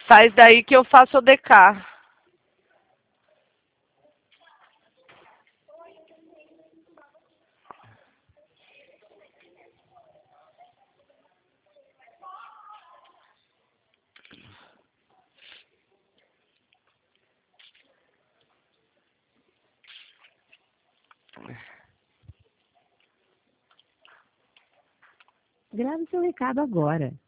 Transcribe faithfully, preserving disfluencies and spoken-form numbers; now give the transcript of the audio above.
Faz daí que eu faço o D K. Grave seu recado agora.